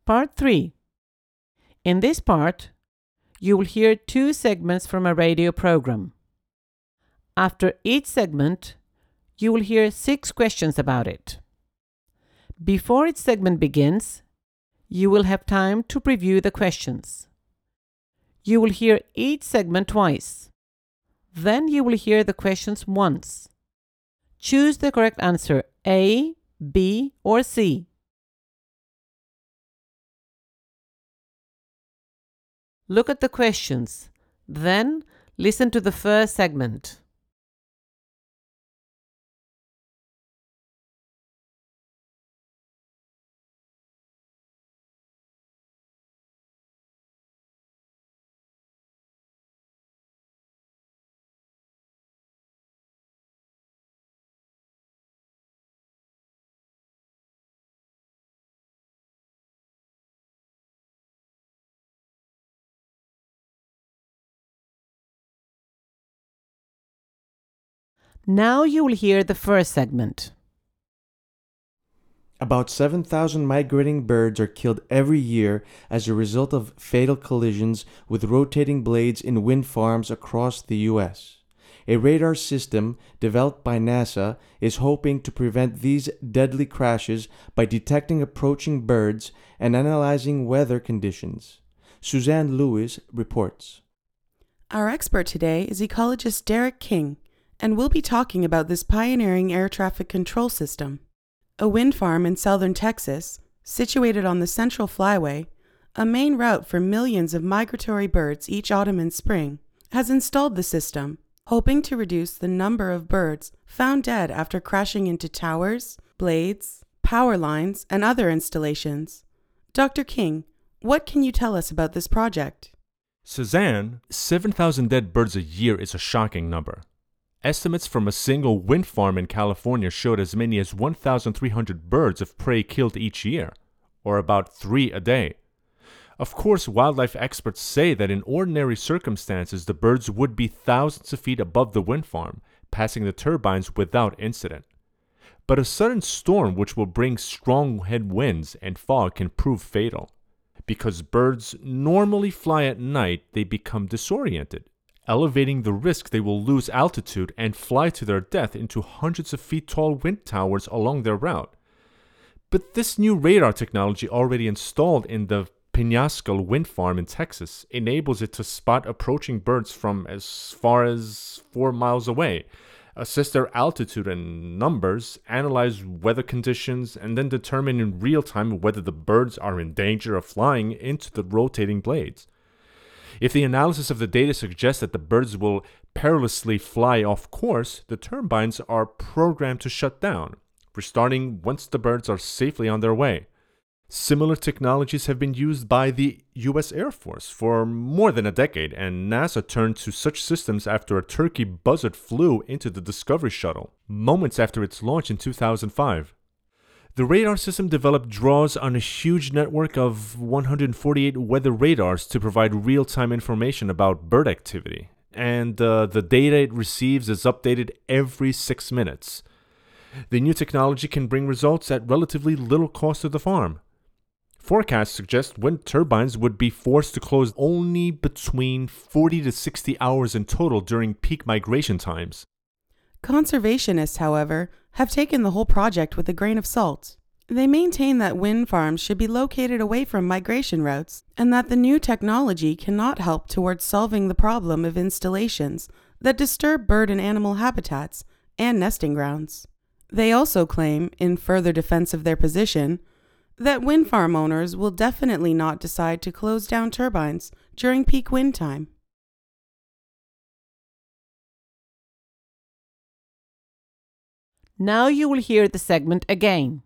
Part 3. In this part, you will hear 2 segments from a radio program. After each segment, you will hear 6 questions about it. Before each segment begins, you will have time to preview the questions. You will hear each segment twice. Then you will hear the questions once. Choose the correct answer A, B, or C. Look at the questions, then listen to the first segment. Now you will hear the first segment. About 7,000 migrating birds are killed every year as a result of fatal collisions with rotating blades in wind farms across the U.S. A radar system developed by NASA is hoping to prevent these deadly crashes by detecting approaching birds and analyzing weather conditions. Suzanne Lewis reports. Our expert today is ecologist Derek King, and we'll be talking about this pioneering air traffic control system. A wind farm in southern Texas, situated on the Central Flyway, a main route for millions of migratory birds each autumn and spring, has installed the system, hoping to reduce the number of birds found dead after crashing into towers, blades, power lines, and other installations. Dr. King, what can you tell us about this project? Suzanne, 7,000 dead birds a year is a shocking number. Estimates from a single wind farm in California showed as many as 1,300 birds of prey killed each year, or about 3 a day. Of course, wildlife experts say that in ordinary circumstances the birds would be thousands of feet above the wind farm, passing the turbines without incident. But a sudden storm which will bring strong headwinds and fog can prove fatal. Because birds normally fly at night, they become disoriented, elevating the risk they will lose altitude and fly to their death into hundreds of feet tall wind towers along their route. But this new radar technology already installed in the Penascal wind farm in Texas enables it to spot approaching birds from as far as 4 miles away, assess their altitude and numbers, analyze weather conditions, and then determine in real time whether the birds are in danger of flying into the rotating blades. If the analysis of the data suggests that the birds will perilously fly off course, the turbines are programmed to shut down, restarting once the birds are safely on their way. Similar technologies have been used by the U.S. Air Force for more than a decade, and NASA turned to such systems after a turkey buzzard flew into the Discovery shuttle, moments after its launch in 2005. The radar system developed draws on a huge network of 148 weather radars to provide real-time information about bird activity, and the data it receives is updated every 6 minutes. The new technology can bring results at relatively little cost to the farm. Forecasts suggest wind turbines would be forced to close only between 40 to 60 hours in total during peak migration times. Conservationists, however, have taken the whole project with a grain of salt. They maintain that wind farms should be located away from migration routes and that the new technology cannot help towards solving the problem of installations that disturb bird and animal habitats and nesting grounds. They also claim, in further defense of their position, that wind farm owners will definitely not decide to close down turbines during peak wind time. Now you will hear the segment again.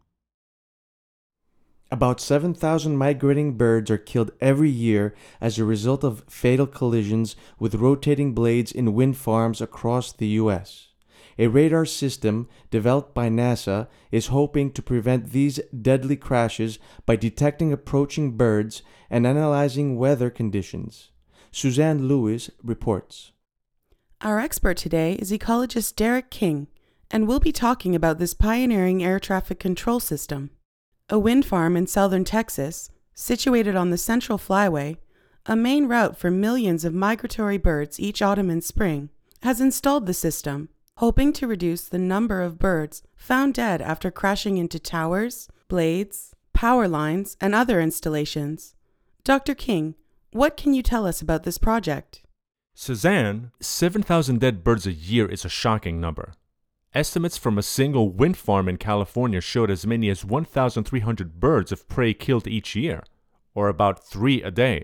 About 7,000 migrating birds are killed every year as a result of fatal collisions with rotating blades in wind farms across the U.S. A radar system developed by NASA is hoping to prevent these deadly crashes by detecting approaching birds and analyzing weather conditions. Suzanne Lewis reports. Our expert today is ecologist Derek King, and we'll be talking about this pioneering air traffic control system. A wind farm in southern Texas, situated on the Central Flyway, a main route for millions of migratory birds each autumn and spring, has installed the system, hoping to reduce the number of birds found dead after crashing into towers, blades, power lines, and other installations. Dr. King, what can you tell us about this project? Suzanne, 7,000 dead birds a year is a shocking number. Estimates from a single wind farm in California showed as many as 1,300 birds of prey killed each year, or about 3 a day.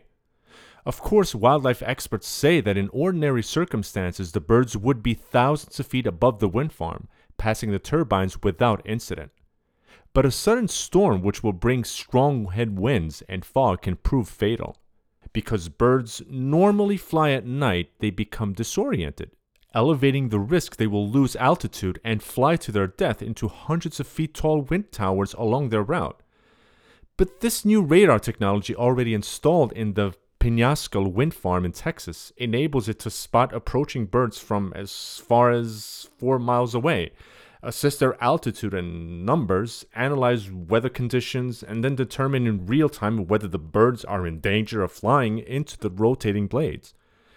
Of course, wildlife experts say that in ordinary circumstances the birds would be thousands of feet above the wind farm, passing the turbines without incident. But a sudden storm which will bring strong headwinds and fog can prove fatal. Because birds normally fly at night, they become disoriented, elevating the risk they will lose altitude and fly to their death into hundreds of feet tall wind towers along their route. But this new radar technology already installed in the Penascal wind farm in Texas enables it to spot approaching birds from as far as 4 miles away, assess their altitude and numbers, analyze weather conditions, and then determine in real time whether the birds are in danger of flying into the rotating blades.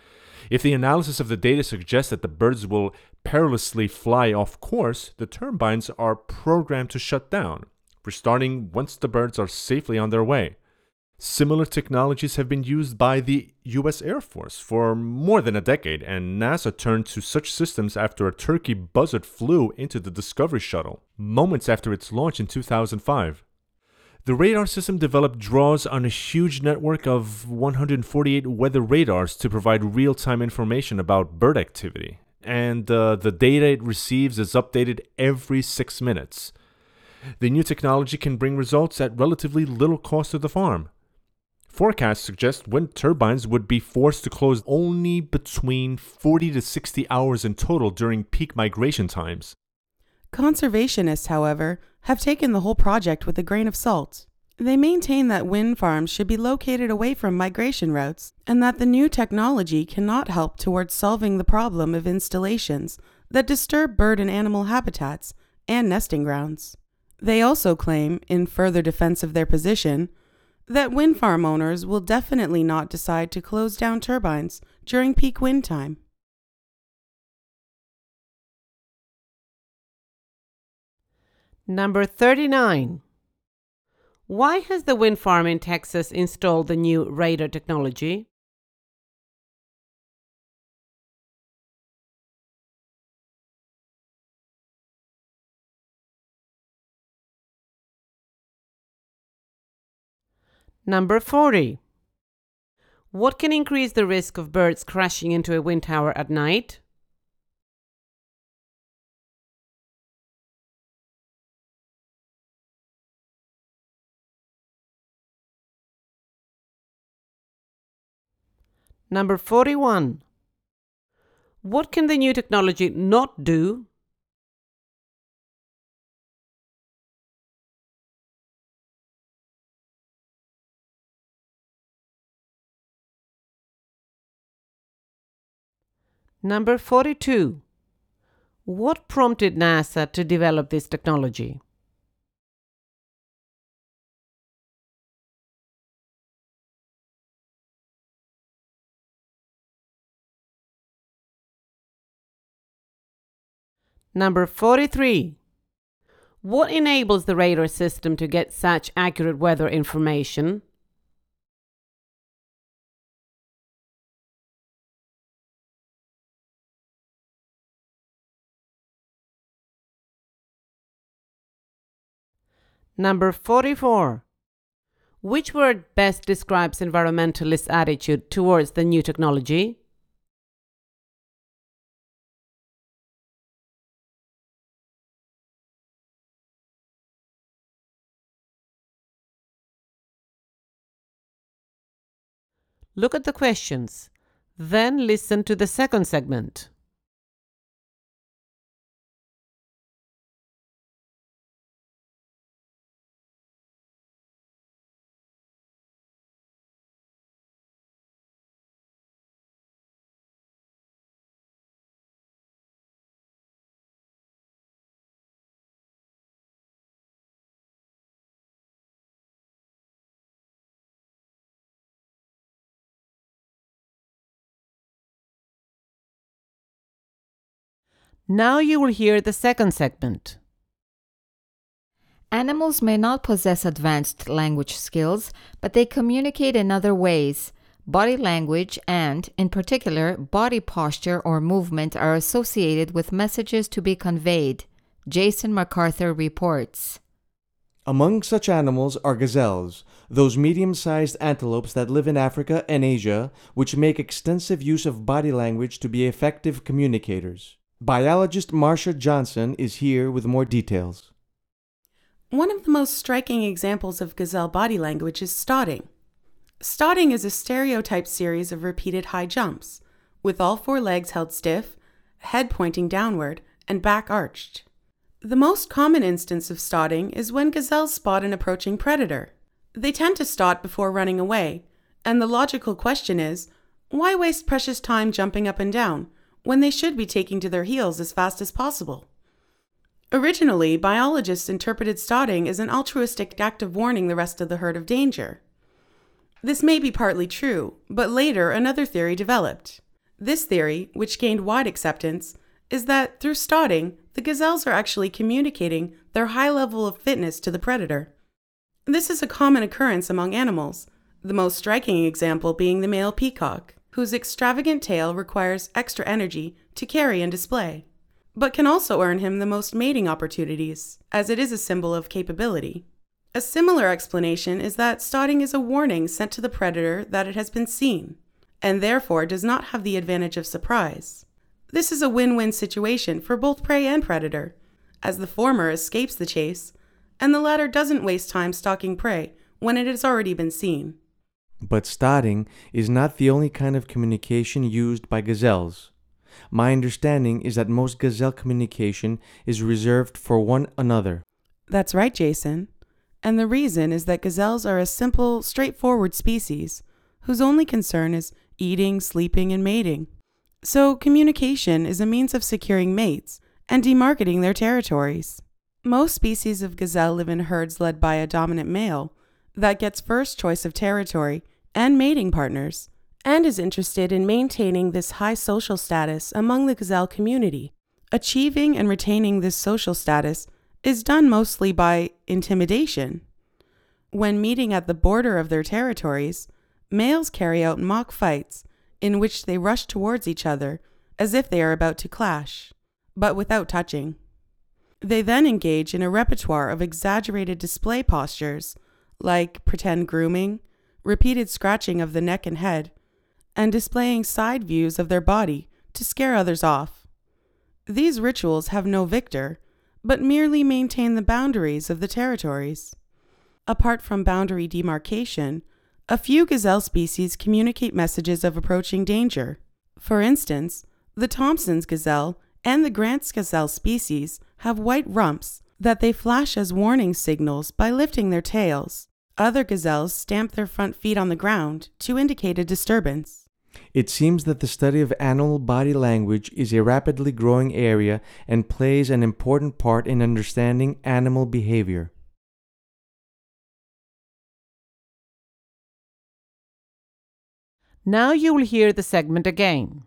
If the analysis of the data suggests that the birds will perilously fly off course, the turbines are programmed to shut down, restarting once the birds are safely on their way. Similar technologies have been used by the U.S. Air Force for more than a decade, and NASA turned to such systems after a turkey buzzard flew into the Discovery shuttle, moments after its launch in 2005. The radar system developed draws on a huge network of 148 weather radars to provide real-time information about bird activity, and the data it receives is updated every 6 minutes. The new technology can bring results at relatively little cost to the farm. Forecasts suggest wind turbines would be forced to close only between 40 to 60 hours in total during peak migration times. Conservationists, however, have taken the whole project with a grain of salt. They maintain that wind farms should be located away from migration routes and that the new technology cannot help towards solving the problem of installations that disturb bird and animal habitats and nesting grounds. They also claim, in further defense of their position, that wind farm owners will definitely not decide to close down turbines during peak wind time. Number 39. Why has the wind farm in Texas installed the new radar technology? Number 40. What can increase the risk of birds crashing into a wind tower at night? Number 41. What can the new technology not do? Number 42. What prompted NASA to develop this technology? Number 43. What enables the radar system to get such accurate weather information? Number 44. Which word best describes environmentalist attitude towards the new technology? Look at the questions, then listen to the second segment. Now you will hear the second segment. Animals may not possess advanced language skills, but they communicate in other ways. Body language and, in particular, body posture or movement are associated with messages to be conveyed. Jason MacArthur reports. Among such animals are gazelles, those medium-sized antelopes that live in Africa and Asia, which make extensive use of body language to be effective communicators. Biologist Marcia Johnson is here with more details. One of the most striking examples of gazelle body language is stotting. Stotting is a stereotyped series of repeated high jumps, with all four legs held stiff, head pointing downward, and back arched. The most common instance of stotting is when gazelles spot an approaching predator. They tend to stot before running away, and the logical question is, why waste precious time jumping up and down when they should be taking to their heels as fast as possible? Originally, biologists interpreted stotting as an altruistic act of warning the rest of the herd of danger. This may be partly true, but later another theory developed. This theory, which gained wide acceptance, is that through stotting, the gazelles are actually communicating their high level of fitness to the predator. This is a common occurrence among animals, the most striking example being the male peacock, whose extravagant tail requires extra energy to carry and display, but can also earn him the most mating opportunities, as it is a symbol of capability. A similar explanation is that stotting is a warning sent to the predator that it has been seen, and therefore does not have the advantage of surprise. This is a win-win situation for both prey and predator, as the former escapes the chase, and the latter doesn't waste time stalking prey when it has already been seen. But stotting is not the only kind of communication used by gazelles. My understanding is that most gazelle communication is reserved for one another. That's right, Jason. And the reason is that gazelles are a simple, straightforward species whose only concern is eating, sleeping, and mating. So communication is a means of securing mates and demarcating their territories. Most species of gazelle live in herds led by a dominant male that gets first choice of territory and mating partners, and is interested in maintaining this high social status among the gazelle community. Achieving and retaining this social status is done mostly by intimidation. When meeting at the border of their territories, males carry out mock fights in which they rush towards each other as if they are about to clash, but without touching. They then engage in a repertoire of exaggerated display postures, like pretend grooming, repeated scratching of the neck and head, and displaying side views of their body to scare others off. These rituals have no victor, but merely maintain the boundaries of the territories. Apart from boundary demarcation, a few gazelle species communicate messages of approaching danger. For instance, the Thompson's gazelle and the Grant's gazelle species have white rumps that they flash as warning signals by lifting their tails. Other gazelles stamp their front feet on the ground to indicate a disturbance. It seems that the study of animal body language is a rapidly growing area and plays an important part in understanding animal behavior. Now you will hear the segment again.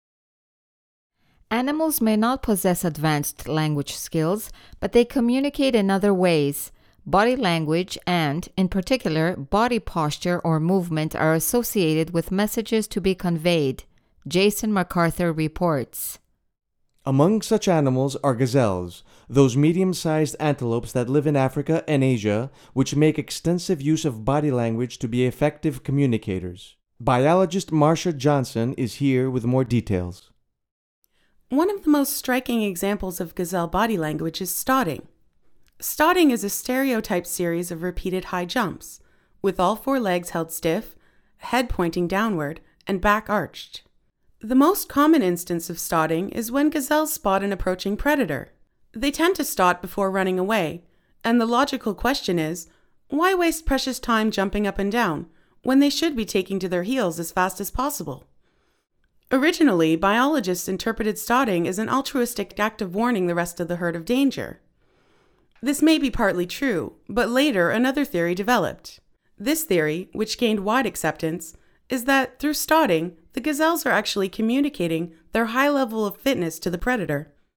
Animals may not possess advanced language skills, but they communicate in other ways. Body language and, in particular, body posture or movement are associated with messages to be conveyed. Jason MacArthur reports. Among such animals are gazelles, those medium-sized antelopes that live in Africa and Asia, which make extensive use of body language to be effective communicators. Biologist Marcia Johnson is here with more details. One of the most striking examples of gazelle body language is stotting. Stotting is a stereotyped series of repeated high jumps, with all four legs held stiff, head pointing downward, and back arched. The most common instance of stotting is when gazelles spot an approaching predator. They tend to stot before running away, and the logical question is, why waste precious time jumping up and down when they should be taking to their heels as fast as possible? Originally, biologists interpreted stotting as an altruistic act of warning the rest of the herd of danger. This may be partly true, but later another theory developed. This theory, which gained wide acceptance, is that through stotting, the gazelles are actually communicating their high level of fitness to the predator.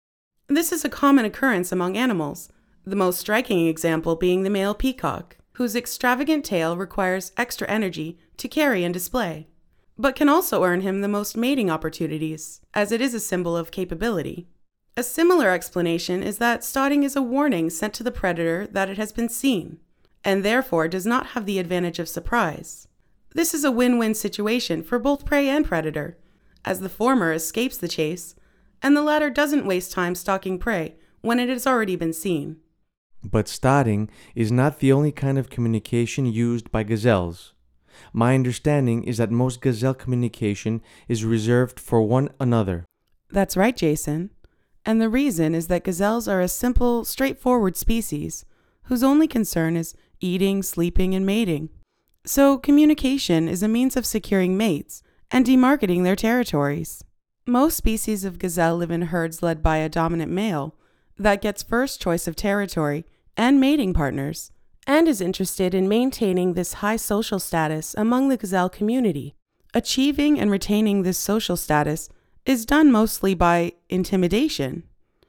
This is a common occurrence among animals, the most striking example being the male peacock, whose extravagant tail requires extra energy to carry and display, but can also earn him the most mating opportunities, as it is a symbol of capability. A similar explanation is that stotting is a warning sent to the predator that it has been seen, and therefore does not have the advantage of surprise. This is a win-win situation for both prey and predator, as the former escapes the chase, and the latter doesn't waste time stalking prey when it has already been seen. But stotting is not the only kind of communication used by gazelles. My understanding is that most gazelle communication is reserved for one another. That's right, Jason. And the reason is that gazelles are a simple, straightforward species whose only concern is eating, sleeping, and mating. So communication is a means of securing mates and demarcating their territories. Most species of gazelle live in herds led by a dominant male that gets first choice of territory and mating partners, and is interested in maintaining this high social status among the gazelle community. Achieving and retaining this social status is done mostly by intimidation.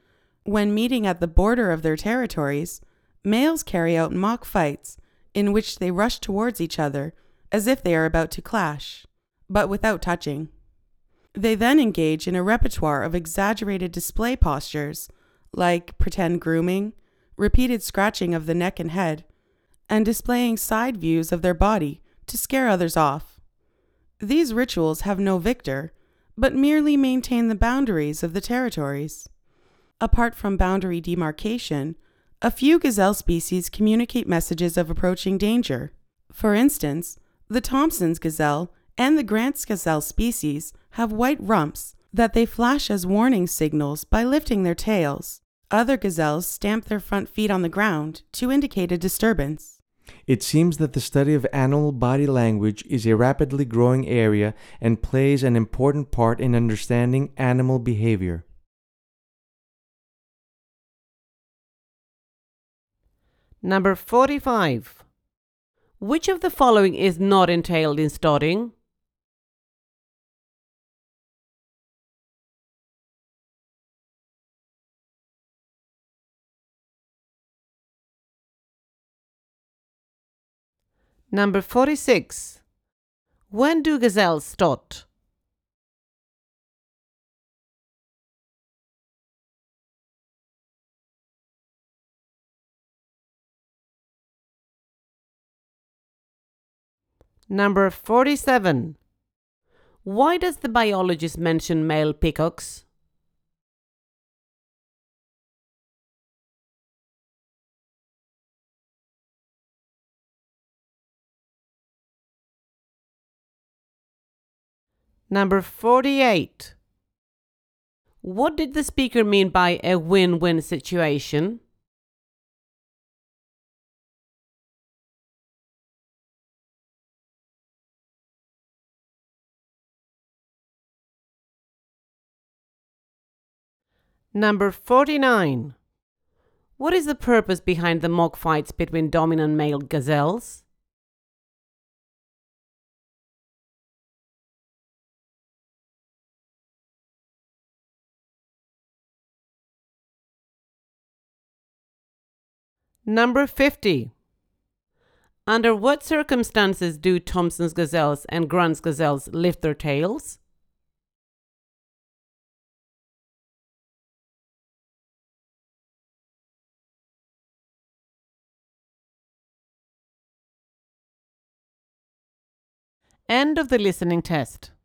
When meeting at the border of their territories, males carry out mock fights in which they rush towards each other as if they are about to clash, but without touching. They then engage in a repertoire of exaggerated display postures, like pretend grooming, repeated scratching of the neck and head, and displaying side views of their body to scare others off. These rituals have no victor, but merely maintain the boundaries of the territories. Apart from boundary demarcation, a few gazelle species communicate messages of approaching danger. For instance, the Thompson's gazelle and the Grant's gazelle species have white rumps that they flash as warning signals by lifting their tails. Other gazelles stamp their front feet on the ground to indicate a disturbance. It seems that the study of animal body language is a rapidly growing area and plays an important part in understanding animal behavior. Number 45. Which of the following is not entailed in stotting? Number 46. When do gazelles stot? Number 47. Why does the biologist mention male peacocks? Number 48. What did the speaker mean by a win-win situation? Number 49. What is the purpose behind the mock fights between dominant male gazelles? Number 50. Under what circumstances do Thompson's gazelles and Grant's gazelles lift their tails? End of the listening test.